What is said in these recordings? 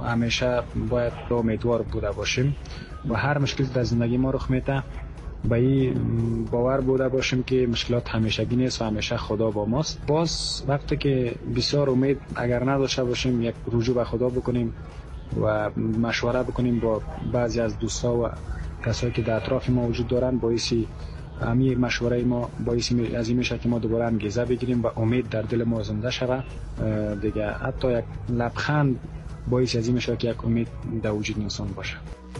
همیشه باید امیدوار بوده باشیم و هر مشکل در زندگی ما رخ میده به این باور بوده باشیم که مشکلات همیشگی نیست و همیشه خدا با ماست. باز وقتی که بسیار امید اگر نداشته باشیم یک رجوع به خدا بکنیم و مشوره بکنیم با بعضی از دوستا و کسایی که در اطراف ما وجود دارن، باعثی همین مشوره ما باعث از این میشه که ما دوباره انگیزه بگیریم و امید در دل ما زنده شود دیگه. حتی یک لبخند باعث از این میشه که یک امید در وجود انسان باشه.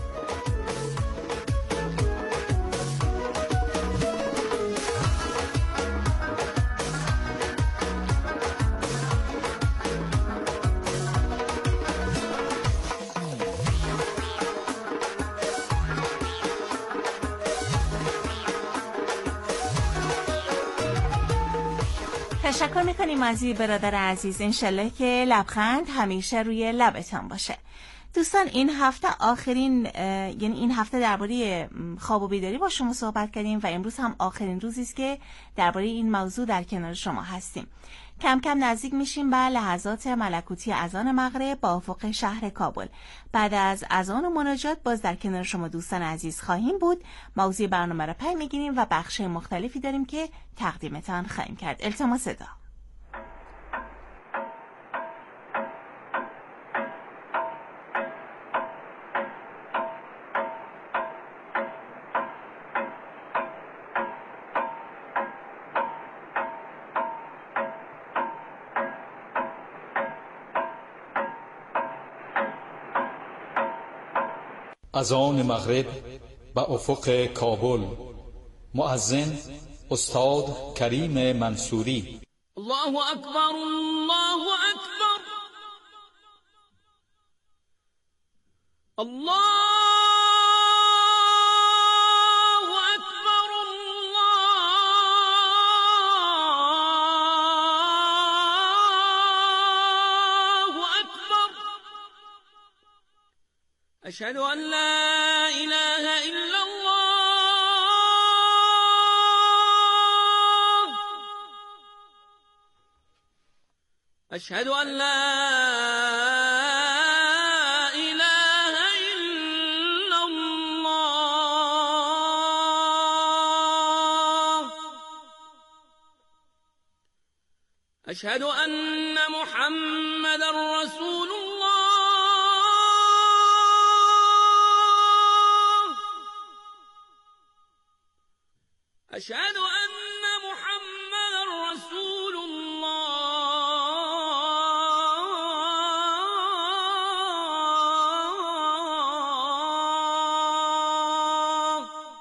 تشکر میکنیم از برادر عزیز. انشالله که لبخند همیشه روی لبتان باشه. دوستان این هفته این هفته درباره خواب و بیداری با شما صحبت کردیم و امروز هم آخرین روزی است که درباره این موضوع در کنار شما هستیم. کم کم نزدیک میشیم به لحظات ملکوتی اذان مغرب با افق شهر کابل. بعد از اذان و مناجات باز در کنار شما دوستان عزیز خواهیم بود. موضوع برنامه را پی میگیریم و بخش مختلفی داریم که تقدیمتان خواهیم کرد. التماس صدا. اذان مغرب به افق کابل. مؤذن استاد کریم منصوری. الله اکبر، الله اکبر، الله اکبر، الله اکبر. اشهد ان لا اله الا الله، اشهد ان لا اله الا الله، اشهد ان محمدا رسول الله، اشهد ان محمدا رسول الله،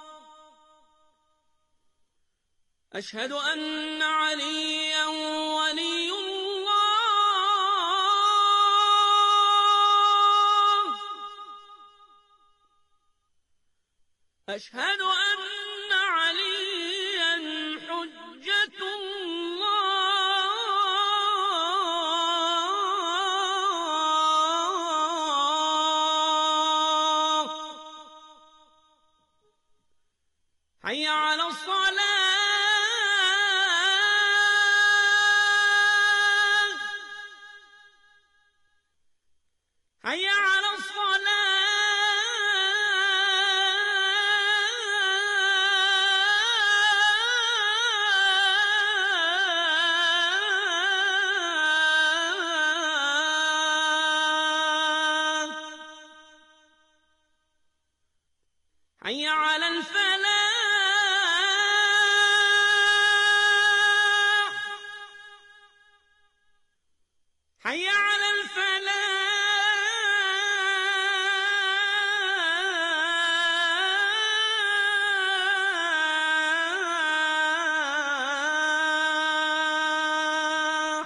اشهد ان عليا ولي الله، اشهد ان عليا حجة الله. حي على الصلاة، حي على الصلاة. حي على الفلاح، حي على الفلاح،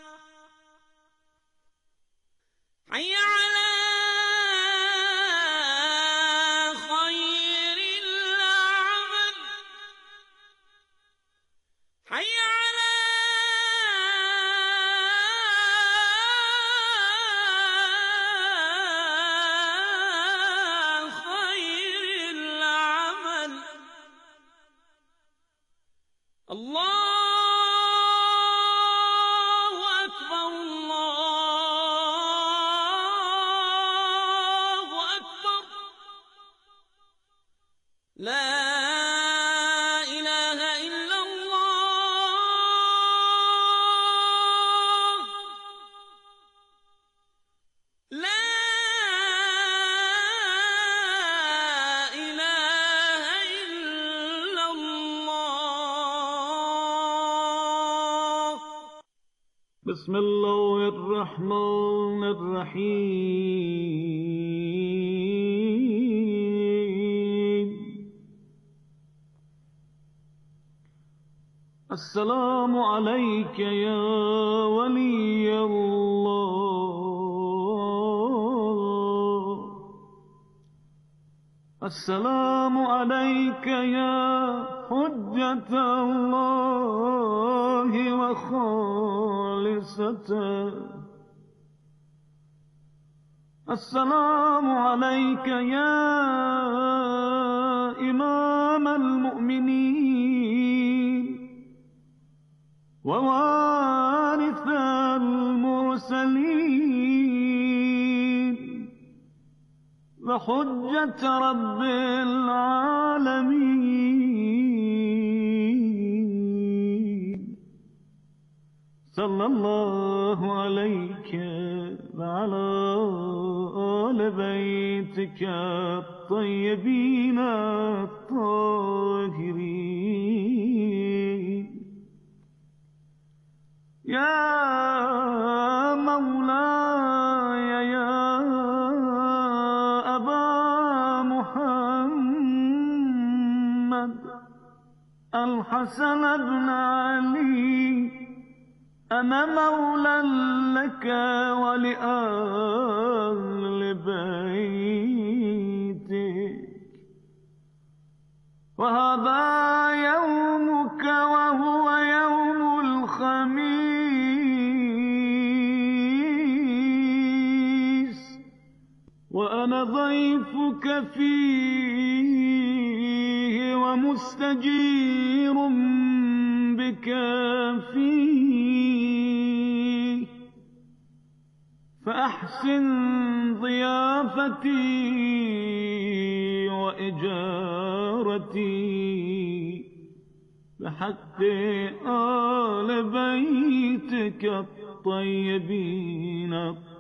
حي على خير الأعمال. لا إله إلا الله لا إله إلا الله. بسم الله الرحمن الرحیم. السلام عليك يا ولي الله. السلام عليك يا حجة الله وخالصته. السلام عليك يا إمام المؤمنين ووارث المرسلين وحجة رب العالمين. صلى الله عليك وعلى آل بيتك الطيبين الطاهرين. يا مولاي يا أبا محمد الحسن بن علي، أنا مولى لك ولأهل بيتك، وهذا يومك وهو يوم الخميس، وأنا ضيفك فيه ومستجير بك فيه، فأحسن ضيافتي وإجارتي بحق آل بيتك الطيبين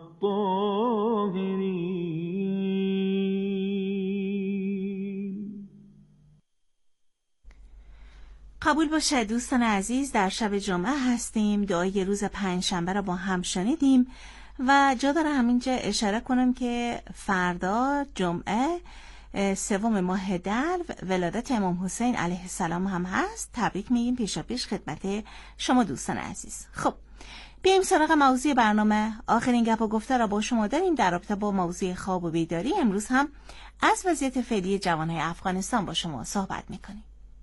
الطاهرين. قبول باشه دوستان عزیز، در شب جمعه هستیم. دعای روز پنجشنبه را با هم شنیدیم و جا داره همینجا اشاره کنم که فردا جمعه 3 ماه در ولادت امام حسین علیه السلام هم هست. تبریک میگیم پیشا پیش خدمت شما دوستان عزیز. خب بیایم سراغ موضوع برنامه. آخرین گپ و گفته را با شما داریم در رابطه با موضوع خواب و بیداری. امروز هم از وضعیت فعلی جوانهای افغانستان با شما صحبت میکنیم.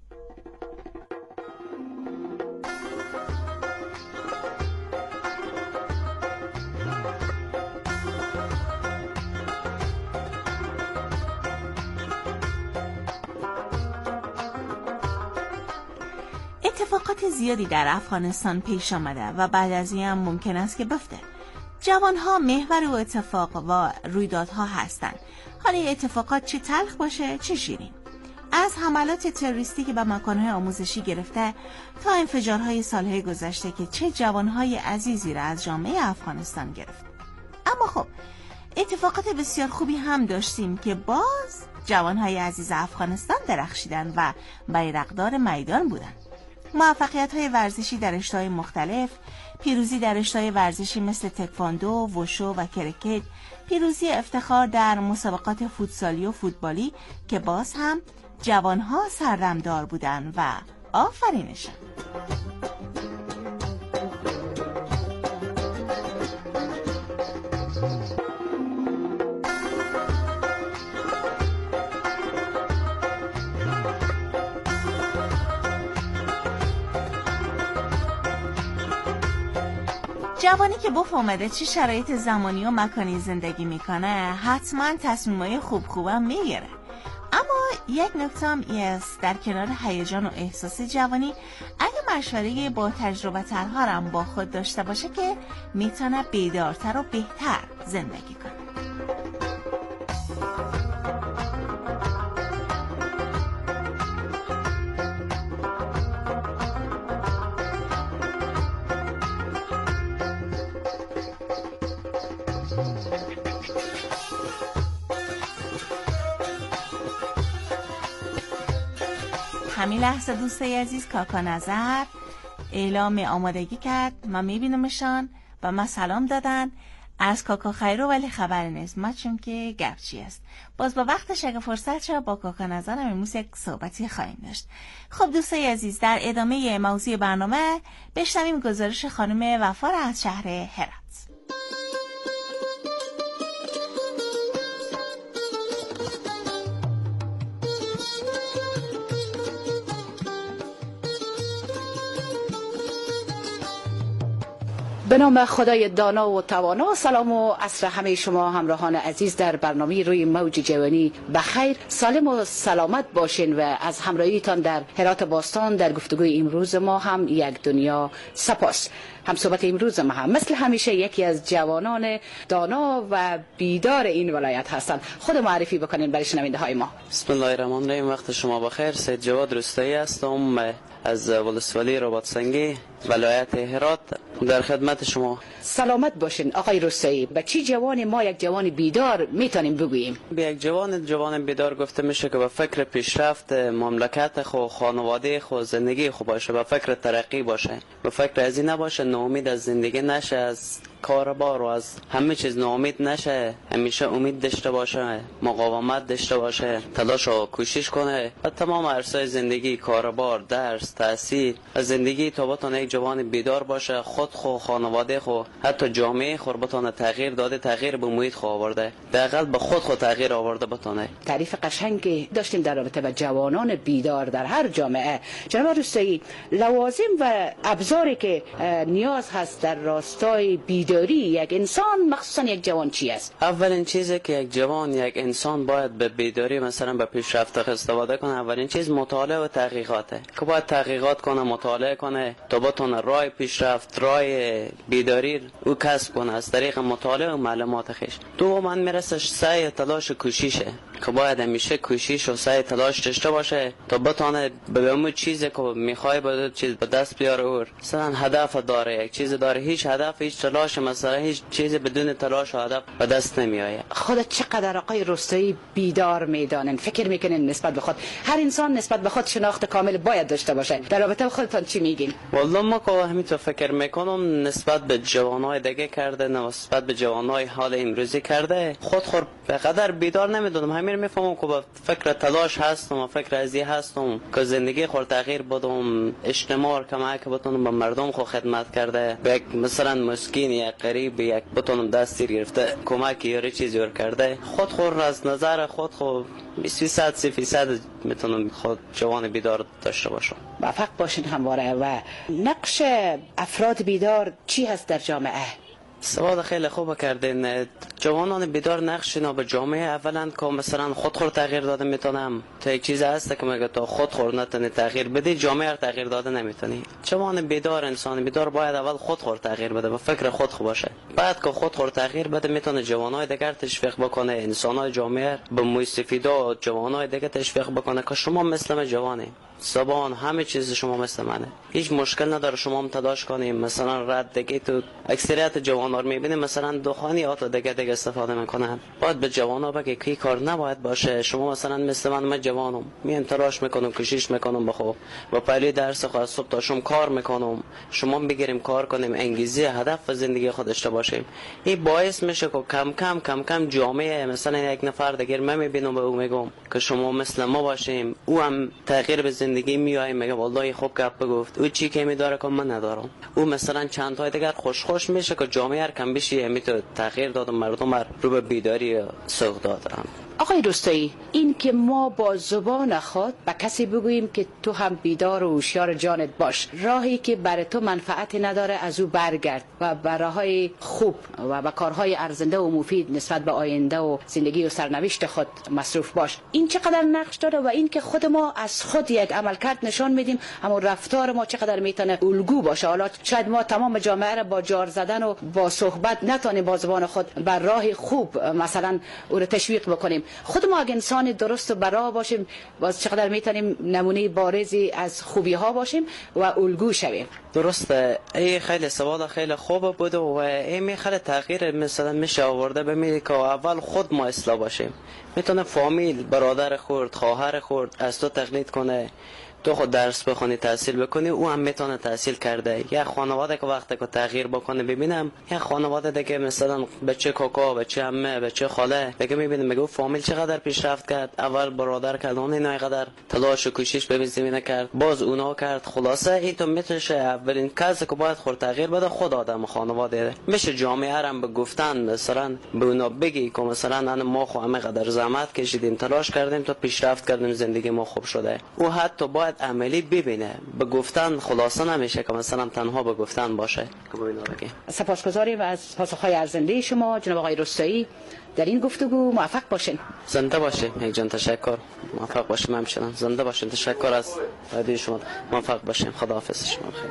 اتفاقات زیادی در افغانستان پیش آمده و بعد از این هم ممکن است که بفته. جوانها محور و اتفاق و رویدادها هستند. حالا اتفاقات چه تلخ باشه چه شیرین. از حملات تروریستی که به مکانهای آموزشی گرفته تا انفجارهای سالهای گذشته که چه جوانهای عزیزی را از جامعه افغانستان گرفت. اما خب اتفاقات بسیار خوبی هم داشتیم که باز جوانهای عزیز افغانستان درخشیدن و بیرقدار میدان بودند. موفقیت‌های ورزشی در رشته‌های مختلف، پیروزی در رشته‌های ورزشی مثل تکواندو، وشو و کرکت، پیروزی افتخار در مسابقات فوتسالی و فوتبالی که باز هم جوانها سردمدار بودند و آفرینشان. جوانی که بفهمده چه شرایط زمانی و مکانی زندگی میکنه حتما تصمیمای خوبم میگیره. اما یک نکته هم است، در کنار هیجان و احساس جوانی اگه مشوره با تجربه ترها هم با خود داشته باشه که میتونه بیدارتر و بهتر زندگی کنه. همین لحظه دوستای عزیز کاکا نظر اعلام آمادگی کرد. من میبینمشان و من سلام دادن از کاکا خیرو، ولی خبر نیست ما چون که گپچی است. باز با وقتش اگه فرصت شد با کاکا نظر هم امروز یک صحبتی خواهیم داشت. خب دوستای عزیز در ادامه موضوع برنامه بشنویم گزارش خانم وفا از شهر هرات. به نام خدای دانا و توانا. سلام و عصر همه شما همراهان عزیز در برنامه روی موج جوانی بخیر، سالم و سلامت باشین و از همراهیتان در هرات باستان در گفتگوی امروز ما هم یک دنیا سپاس. هم صحبت امروز ما هم مثل همیشه یکی از جوانان دانا و بیدار این ولایت هستند. خود معرفی بکنین برای شنونده های ما. بسم الله الرحمن الرحیم. وقت شما بخیر. سید جواد رستایی هستم از ولسوالی رباط سنگی ولایت هرات در خدمت شما. سلامت باشین آقای رستایی. به چی جوان ما یک جوان بیدار میتونیم بگوییم؟ به یک جوان بیدار گفته میشه که به فکر پیشرفت مملکت خو، خانواده خو، زندگی خو باشه، به فکر ترقی باشه، به فکر از این نباشه ناامید از زندگی نشه، از کاربار و از همه چیز ناامید نشه، همیشه امید داشته باشه، مقاومت داشته باشه، تلاش و کوشش کنه و تمام عرصه‌های زندگی، کاربار، درس، تحصیل، از زندگی تا بتونه یک جوان بیدار باشه، خود خو، خانواده خو، حتی جامعه خو بتونه تغییر داده، تغییر به محیط خو آورده، دقیقاً به خود خو تغییر آورده بتونه. تعریف قشنگی داشتیم در رابطه با جوانان بیدار در هر جامعه. جناب رستایی، لوازم و ابزاری که نیاز هست در راستای بیداری یک انسان مخصوصا یک جوان چی است؟ اولین چیزی که یک جوان، یک انسان باید به بیداری مثلا به پیشرفت استفاده کنه، اولین چیز مطالعه و تحقیقاته که باید تحقیقات کنه، مطالعه کنه تا بتونه راه پیشرفت، راه بیداری او کسب کنه از طریق مطالعه و معلومات خویش. دوما میرسه سعی، تلاش، کوششه که باید همیشه کوشش و سعی، تلاش داشته باشه تا بتونه به اون چیزی که میخواد به چیز به دست بیاره. او مثلا هدف داره، یک چیز داره، هیچ هدف، هیچ تلاش، مثلا هیچ چیز بدون تلاش و هدف به دست نمیآید. خودت چقدر آقای رستایی بیدار میدانن، فکر میکنین نسبت به خود؟ هر انسان نسبت به خود شناخت کامل باید داشته باشه. در رابطه با خودتان چی میگین؟ والله ما که همینطور فکر میکنم نسبت به جوانای دیگه کرده، نسبت به جوانای حال امروزی کرده، خود به قدر بیدار نمیدونم. همین میفهمم که با فکر تلاش هستم و فکر ازی هستم که زندگی خود تغییر بدم، اجتماع کمک بتونم به مردم خود خدمت کرده، به یک مثلا مسکین یا غریب یک بتونم دستی گرفته کمک یا چیزی ور کرده. خود از نظر خود 20% میتونم خود جوان بیدار داشته باشم. موفق باشین همواره. و نقش افراد بیدار چی هست در جامعه؟ سوال خیلی خوب کردین. جوانان بیدار نقشنا به جامعه اولا که مثلا خود تغییر داده میتونم. تا یک چیز هست که مگه تا خود نتونی تغییر بدی، جامعه تغییر داده نمیتونی. جوان بیدار، انسان بیدار باید اول خود تغییر بده، به فکر خود باشه. بعد که خود تغییر بده میتونه جوانای دیگر تشویق بکنه، انسانای جامعه به مستفیدا جوانای دیگه تشویق بکنه که شما مثل من جوانی، زبان همه چیز شما مثل منه، هیچ مشکل نداره شما هم تلاش کنیم. مثلا رد دیگه تو اکثریت جوان‌ها رو می‌بینیم مثلا دخانیات دیگه استفاده میکنن. باید به جوان‌ها بگی که کار نباید باشه. شما مثلا مثل من جوانم، میام تلاش میکنم، کوشش میکنم، بخو با پلی درس خود صبح تا شام کار میکنم. شما بگیریم کار کنیم، انگیزه هدف و زندگی خود داشته باشیم. این باعث میشه که کم کم جامعه مثلا یک نفر دیگه من میبینم به او میگم که شما مثل ما باشیم، او هم تغییر به زندگی میای، میگه والله خوب گپ گفت، او چی که میداره که من ندارم. او مثلا چند تا دیگر خوش میشه که جامعه کم بشه، میتونه تغییر داد، مردم رو به بیداری سوق دادن. آقای رستایی، این که ما با زبان خود به کسی بگوییم که تو هم بیدار و هوشیار جانت باش، راهی که برای تو منفعتی نداره از او برگرد و به راههای خوب و به کارهای ارزنده و مفید نسبت به آینده و زندگی و سرنوشت خود مصروف باش. این چقدر نقش داره و این که خود ما از خود یک عملکرد نشان میدیم، اما رفتار ما چقدر میتونه الگو باشه. حالا شاید ما تمام جامعه را با جار زدن و با صحبت نتونیم با زبان خود بر راه خوب مثلا او رو تشویق بکنیم. خود ما اگه انسان درست و برا باشیم، باز چقدر میتونیم نمونه بارزی از خوبی ها باشیم و الگو شویم. درسته. این خیلی سوال خیلی خوب بود و این خیلی تغییر مثلا میشه آورده به که اول خود ما اصلاح باشیم. میتونه فامیل، برادر خورد، خواهر خورد از تو تقلید کنه، تو خود درس بخونی تحصیل بکنی او هم میتونه تحصیل کرده. یک خانواده که وقتی که تغییر بکنه ببینم یک خانواده دیگه مثلا بچه کاکا، بچه عمه، بچه خاله دیگه میبینیم میگه فامیل چقدر پیشرفت کرد، اول برادر کرد اون اینا قدر تلاش و کوشش به زمینه کرد، باز اونا کرد. خلاصه این تو میتونه اولین کسی که باید خود تغییر بده خود آدم خانواده میشه. جامعه هم به گفتن مثلا به اونا بگی که مثلا انا ما خو همه قدر زحمت کشیدیم تلاش کردیم تا پیشرفت کردیم زندگی ما خوب شده. او حتی باید عملی ببینه. به گفتن خلاصه نمیشه که مثلا تنها به گفتن باشه که به اینا بگی. سپاسگزاریم از پاسخهای ارزنده شما جناب آقای رستایی. در این گفتگو موفق باشین. زنده باشین. یک جان تشکر. موفق باشین همچنان. زنده باشین. تشکر از هدیه شما. موفق باشین. خداحافظ شما. خیر.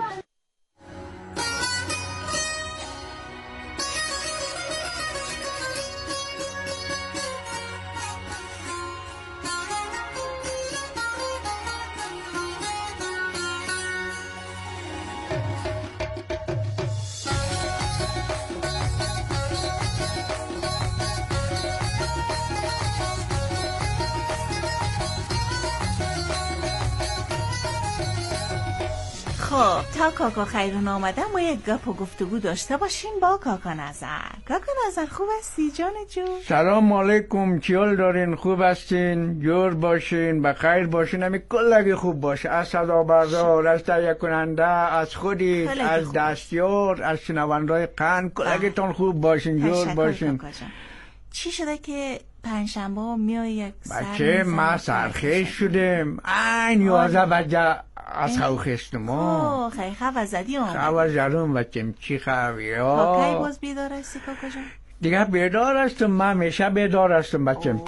خب تا کاکا خیرون آمدن ما یک گپ و گفتگو داشته باشیم با کاکا نظر. کاکا نظر خوب هستی جان جون؟ سلام علیکم، چیال دارین؟ خوب هستین؟ جور باشین، بخیر باشین، همین کلگی خوب باشه. از صدا بردار، از تهیه کننده، از خودید، از دستیار، از شنونده‌های قند کلگیتون خوب باشین، جور باشین. چی شده که پنجشنبه میای یک بچه ما سرخیش شدیم این 11 بجه از خو خستم. خیلی خبر زدی اون خبر زدم بچم. چی خبری ها؟ کی باز بیدار هستی کاکا جان؟ دیگه بیدار هستم، من همیشه بیدار هستم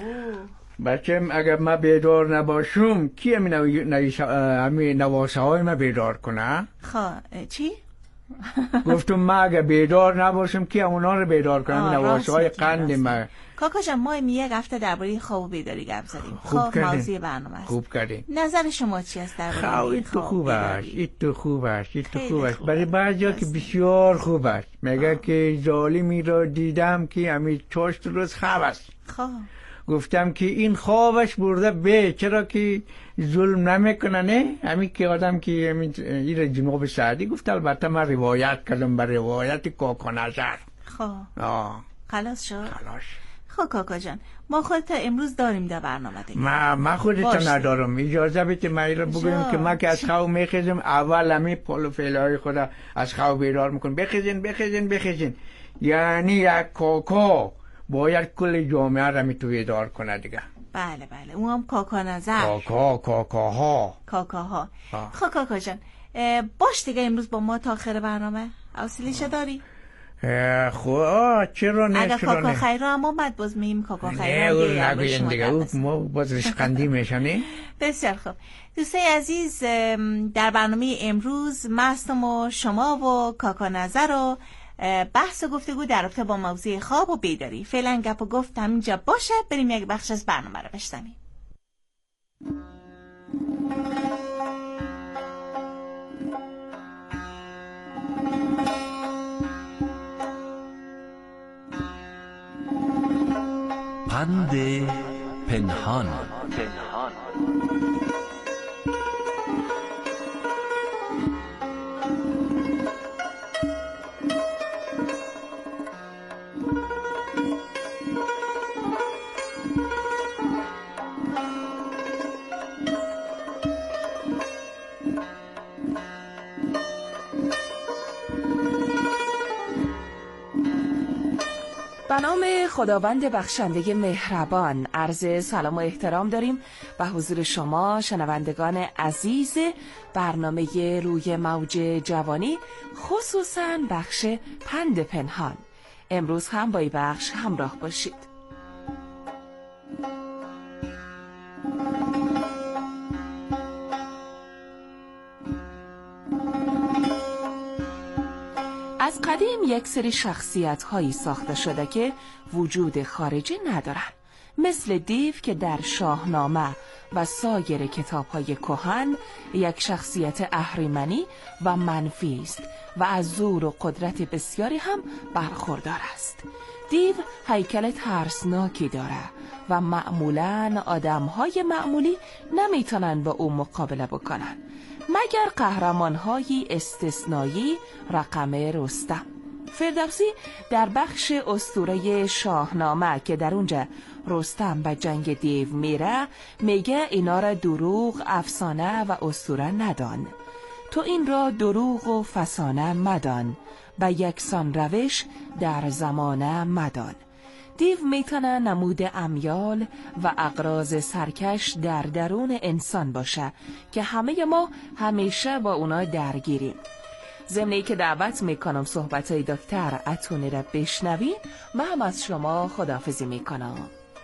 بچم. اگر من بیدار نباشم کی همین نواسه های من بیدار کنه؟ چی؟ گفتم من اگر بیدار نباشم کی اونا رو بیدار کنم؟ نواسه های قند من. کاکا جان ما یک هفته درباره خواب و بیداری گپ زدیم. خوب موضوع برنامه است. خوب کردین. نظر شما چی است درباره خواب و بیداری؟ این تو خوب است. برای بعضیا که بسیار خوب است. میگه که ظالمی را دیدم که همین 4 روز خواب است. گفتم که این خوابش برده به چرا که ظلم نمیکنه. نه همین که آدم که همین این جناب سعدی گفت. البته من روایت کردم بر روایت کاکا نظر. خلاص شد. خب کاکا جان ما خودت امروز داریم در برنامه دیگه. من خودت ندارم. اجازه بده من رو بگویم که من که از خواب میخیزم اول همین پول و فعلهای خدا از خواب بیدار میکنم. بخیزین. یعنی یک کاکا باید کل جامعه را می تو بیدار کنه دیگه. بله اون هم کاکا نظر. کاکاها. خب کاکا جان باش دیگه امروز با ما تا آخر برنامه حوصله‌شو داری؟ چرا نه؟ اگه کاکا خیرو هم اومد باز میم کاکا خیرو نه نگوین دیگه ما باز رشقندی میشنه. بسیار خوب دوستای عزیز، در برنامه امروز مستم و شما و کاکا نظر و بحث و گفتگو در رابطه با موضوع خواب و بیداری. فعلا گپ و گفت همینجا باشه، بریم یک بخش از برنامه رو بشنویم. پند پنهان. به نام خداوند بخشنده مهربان عرض سلام و احترام داریم به حضور شما شنوندگان عزیز برنامه روی موج جوانی، خصوصاً بخش پند پنهان. امروز هم با این بخش همراه باشید. از قدیم یک سری شخصیت هایی ساخته شده که وجود خارجی ندارن، مثل دیو که در شاهنامه و سایر کتاب های کهن یک شخصیت اهریمنی و منفی است و از زور و قدرت بسیاری هم برخوردار است. دیو هیکل ترسناکی داره و معمولاً آدم‌های معمولی نمیتونن با او مقابله بکنن مگر قهرمان‌های استثنایی رقم رستم. فردوسی در بخش اسطوره شاهنامه که در اونجا رستم به جنگ دیو میره میگه اینا را دروغ، افسانه و اسطوره ندان. تو این را دروغ و فسانه مدان، به یکسان روش در زمانه مدان. دیو میتونه نمود امیال و اغراض سرکش در درون انسان باشه که همه ما همیشه با اونا درگیریم. ضمنی که دعوت میکنم صحبتای دکتر اتونی را بشنوین، من هم از شما خداحافظی میکنم.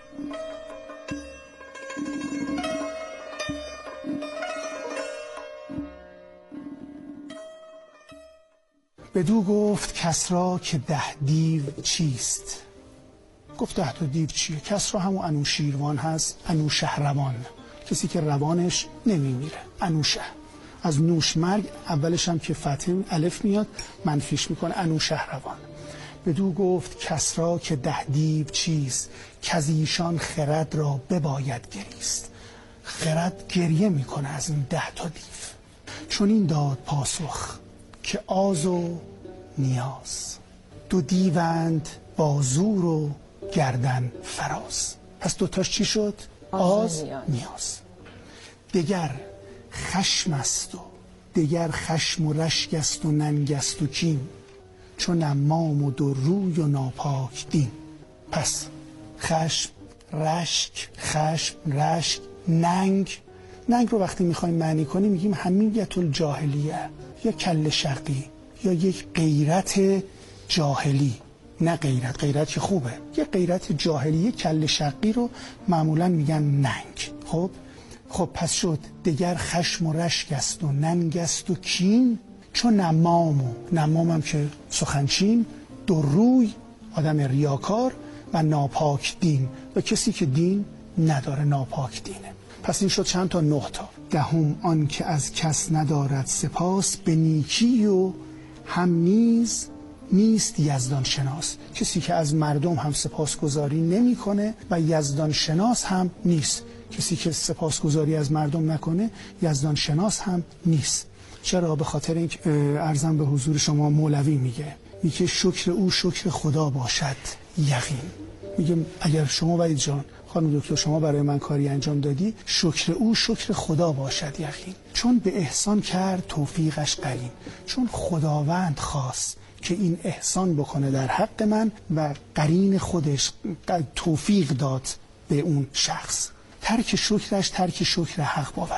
بدو گفت کسری که 10 دیو چیست؟ گفت 10 تا دیو چیه؟ کسری همون انوشیروان هست، انوشهروان، کسی که روانش نمیمیره، انوشه. از نوش مرگ، اولش هم که فتح الف میاد منفیش میکنه، انوشهروان. بدو گفت کسری که 10 دیو چیست؟ کز ایشان خرد را بباید گریست. خرد گریه میکنه از این 10 تا دیو. چون این داد پاسخ که آز و نیاز، 2 دیوند با زور و گردن فراز. پس 2 تاش چی شد؟ آز نیاز. دگر خشم است و دگر خشم و رشک است و ننگ است و کین، چون امام و 2 روی و ناپاک دین. پس خشم، رشک، ننگ رو وقتی میخوایم معنی کنیم میگیم حمیت الجاهلیه، یا کل شقی، یا یک غیرت جاهلی. نه غیرت که خوبه، یه غیرت جاهلی، کل شقی رو معمولا میگن ننگ. خب پس شد دگر خشم و رشک است و ننگ است و کین، چون نمام هم که سخنچین، 2 روی آدم ریاکار و ناپاک دین، و کسی که دین نداره ناپاک دینه. پس این شد چند تا؟ 9 تا. 10 آن که از کس ندارد سپاس، به نیکی و هم نیست یزدان شناس. کسی که از مردم هم سپاسگزاری نمیکنه و یزدان شناس هم نیست. کسی که سپاسگزاری از مردم نکنه یزدان شناس هم نیست. چرا؟ به خاطر اینکه عرضم به حضور شما مولوی میگه شکر او شکر خدا باشد یقین. میگه اگر شما وحید جان، خانم دکتر، شما برای من کاری انجام دادی، شکر او شکر خدا باشد یقین. چون به احسان کرد توفیقش قرین. چون خداوند خواست که این احسان بکنه در حق من و قرین خودش توفیق داد به اون شخص. ترک شکرش ترک شکر حق بود.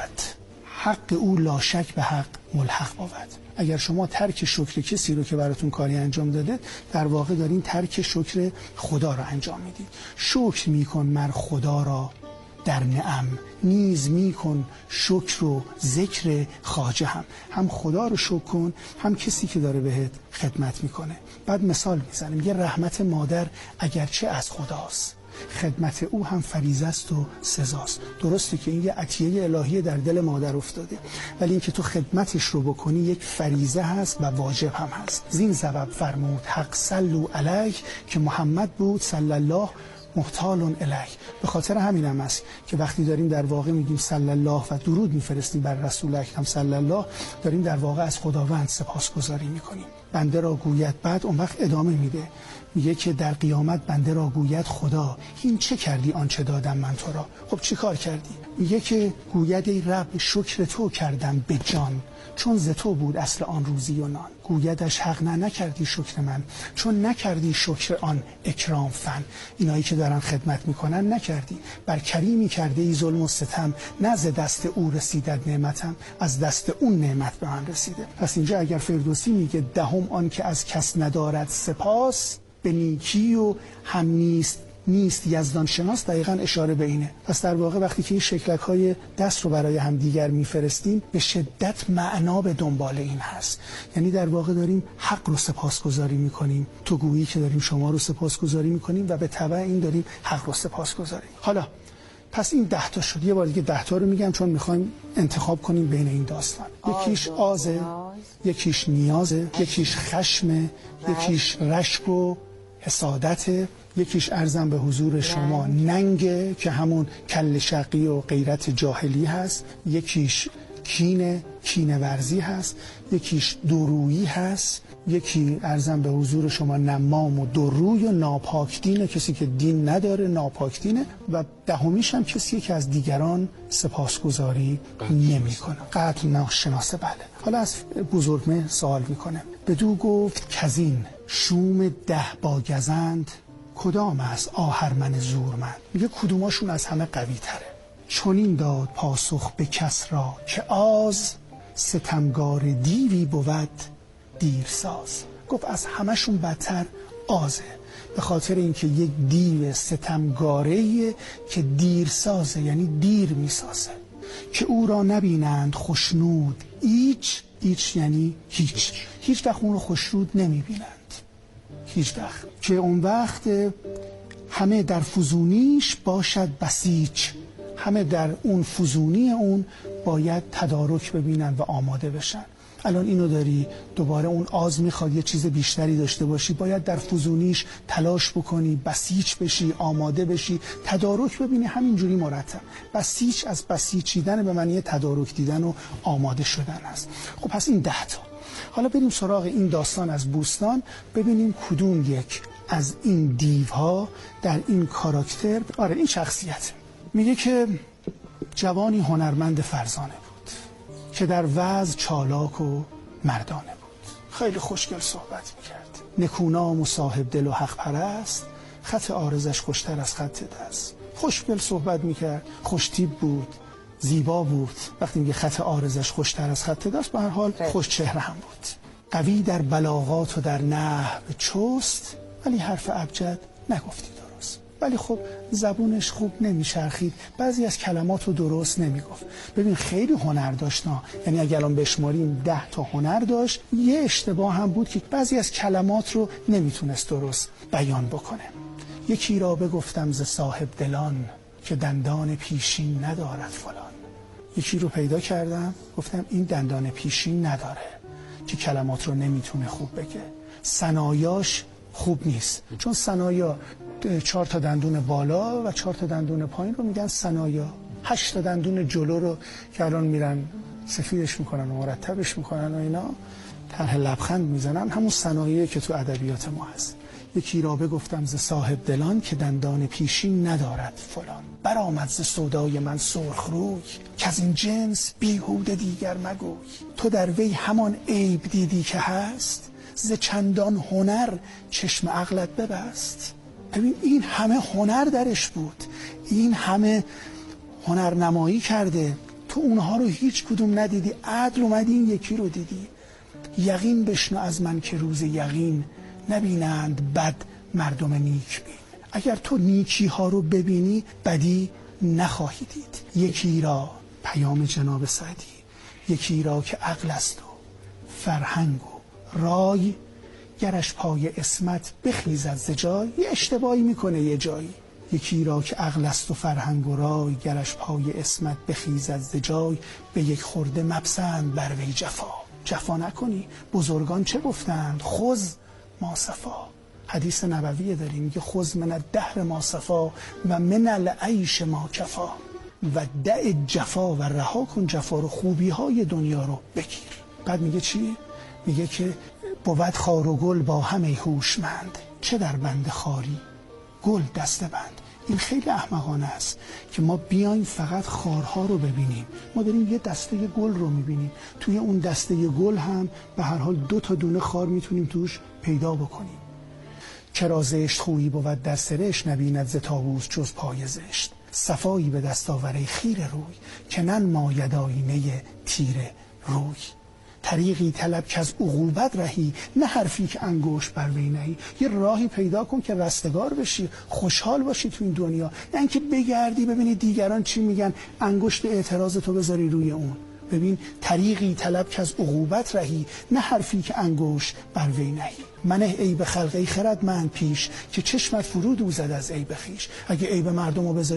حق او لا شک به حق ملحق بود. اگر شما ترک شکر کسی رو که براتون کاری انجام داده، در واقع دارین ترک شکر خدا رو انجام میدید. شکر میکن مر خدا را در نعم، نیز میکن شکر و ذکر خواجه. هم خدا رو شکر کن، هم کسی که داره بهت خدمت میکنه. بعد مثال میزنیم، یه رحمت مادر اگرچه از خداست، خدمت او هم فریضه است و سزاست. درسته که این یه عطیه الهی در دل مادر افتاده، ولی اینکه تو خدمتش رو بکنی یک فریضه هست و واجب هم هست. زین سبب فرمود حق صلوا علیه، که محمد بود صلی الله محتال الیه. به خاطر همین هم است که وقتی داریم در واقع میگیم صلی الله و درود میفرستیم بر رسول اکرم صلی الله، داریم در واقع از خداوند سپاسگزاری میکنیم. بنده را گوید، بعد اون وقت ادامه میگه که در قیامت بنده را گوید خدا این چه کردی آنچه دادم من تو را. خب چی کار کردی؟ میگه که گوید ای رب شکر تو کردم به جان، چون ز تو بود اصل آن روزی و نان. گویدش حق نکردی شکر من، چون نکردی شکر آن اکرام فن. اینایی که دارن خدمت میکنن نکردی، بر کریمی کرده ای ظلم و ستم. نه ز دست او رسیدت نعمتم، از دست اون نعمت به من رسیده. پس اینجا اگر فردوسی میگه 10 آن که از کس ندارد سپاس، به نیکی و هم نیست یزدان شناس، دقیقاً اشاره به اینه. پس در واقع وقتی که این شکلک‌های دست رو برای هم دیگر میفرستیم، به شدت معنا به دنبال این هست. یعنی در واقع داریم حق رو سپاسگزاری میکنیم، تو گویی که داریم شما رو سپاسگزاری میکنیم و به تبع این داریم حق رو سپاسگزاری. حالا پس این 10 تا شد. یه بار دیگه 10 تا رو میگم چون میخوایم انتخاب کنیم بین این داستان. یکیش آزه، یکیش نیازه، یکیش خشمه، یکیش رشک و حسادت، یکیش ارزم به حضور شما ننگه که همون کل شقی و غیرت جاهلی هست، یکیش کینه ورزی هست، یکیش دورویی هست، یکی ارزم به حضور شما نمام و دوروی و ناپاک دینه، کسی که دین نداره ناپاک دینه، و دهمیش هم کسی که از دیگران سپاسگزاری نمیکنه، قدر ناشناسه. بله. حالا از بزرگمه سوال میکنه، بدو گفت کزین شوم 10 با گزند کدام است آهرمن زورمند؟ میگه کدوماشون از همه قوی تره. چنین داد پاسخ به کس را که آز ستمگار دیوی بود دیرساز. گفت از همشون بدتر آزه، به خاطر اینکه یک دیو ستمگاره‌ایه که دیرسازه، یعنی دیر میسازه، که او را نبینند خوشنود هیچ یعنی هیچ وقت اون رو خوشنود نمیبینند، هیچ وقت، که اون وقت همه در فزونیش باشد بسیج، همه در اون فزونی اون باید تدارک ببینن و آماده بشن. الان اینو داری، دوباره اون آز میخواد یه چیز بیشتری داشته باشی، باید در فزونیش تلاش بکنی، بسیج بشی، آماده بشی، تدارک ببینی، همینجوری مرتب. بسیج از بسیجیدن به معنی تدارک دیدن و آماده شدن است. خب پس این 10 تا. حالا بریم سراغ این داستان از بوستان، ببینیم کدوم یک از این دیوها در این کاراکتر، این شخصیت. میگه که جوانی هنرمند فرزانه بود که در وعظ چالاک و مردانه بود، خیلی خوشگل صحبت میکرد، نکونام و صاحب دل و حق پرست، خط عارضش خوشتر از خط دست. خوشگل صحبت میکرد، خوشتیپ بود، زیبا بود. وقتی میگه خط عارضش خوشتر از خط دست، به هر حال خوش چهره هم بود. قوی در بلاغات و در نحو چست، ولی حرف ابجد نگفتی درست. ولی خب زبونش خوب نمیچرخید، بعضی از کلمات رو درست نمیگفت. ببین خیلی هنر داشت، یعنی اگه الان بشماریم 10 تا هنر داشت، یه اشتباه هم بود که بعضی از کلمات رو نمیتونست درست بیان بکنه. یکی را بگفتم ز صاحب دلان که دندان پیشین ندارد فلان. یکی رو پیدا کردم گفتم این دندان پیشین نداره، که کلمات رو نمیتونه خوب بگه، ثنایاش خوب نیست، چون ثنایا 4 تا دندون بالا و 4 تا دندون پایین رو میگن ثنایا. 8 تا دندون جلو رو که الان میرن سفیدش میکنن و مرتبش میکنن و اینا، طرح لبخند میزنن، همون ثناییه که تو ادبیات ما هست. یکی را بگفتم ز صاحب دلان که دندان پیشین ندارد فلان. برآمد ز سودای من سرخ روی که از این جنس بیهوده دیگر مگوی. تو در وی همان عیب دیدی که هست، ز چندان هنر چشم عقلت ببست. ببین این همه هنر درش بود، این همه هنر نمایی کرده، تو اونها رو هیچ کدوم ندیدی، عدل اومدی این یکی رو دیدی. یقین بشنو از من که روز یقین، نبینند بد مردم نیک بین. اگر تو نیکی ها رو ببینی بدی نخواهی دید. یکی را، پیام جناب سعدی، یکی را که عقل است و فرهنگ و رای، گرش پای اسمت بخیزد ز جای. یه اشتباهی میکنه یه جایی. یکی را که عقل است و فرهنگ و رای، گرش پای اسمت بخیزد ز جای. به یک خورده مپسند بر وی جفا نکنی. بزرگان چه گفتند؟ خذ ما صفا. حدیث نبوی داریم میگه خذ من الدهر ما صفا و من العیش ما کفا. و دع جفا و رها کن جفا رو، خوبی های دنیا رو بگیر. بعد میگه چی؟ میگه که بود خار و گل با همه هوشمند، چه در بند خاری گل دسته بند. این خیلی احمقانه است که ما بیایم فقط خارها رو ببینیم. ما داریم یه دسته گل رو میبینیم، توی اون دسته گل هم به هر حال 2 تا دونه خار میتونیم توش پیدا بکنیم. چرا زشت خویی بود در سرشت، نبیند ز طاووس جز پای زشت. صفایی به دست آوره خیر روی، که ننماید آینه تیر روی. طریقی طلب که از عقوبت رهی، نه حرفی که انگشت بر وی نهی. یه راهی پیدا کن که رستگار بشی، خوشحال باشی تو این دنیا، نه اینکه بگردی ببینی دیگران چی میگن انگشت اعتراض تو بذاری روی اون. ببین طریقی طلب که از عقوبت رهی، نه حرفی که انگشت بر وی نهی. منه عیب خلقی خردمند پیش، که چشمت فرو دوزد از عیب خویش. اگه عیب مردم رو بذاری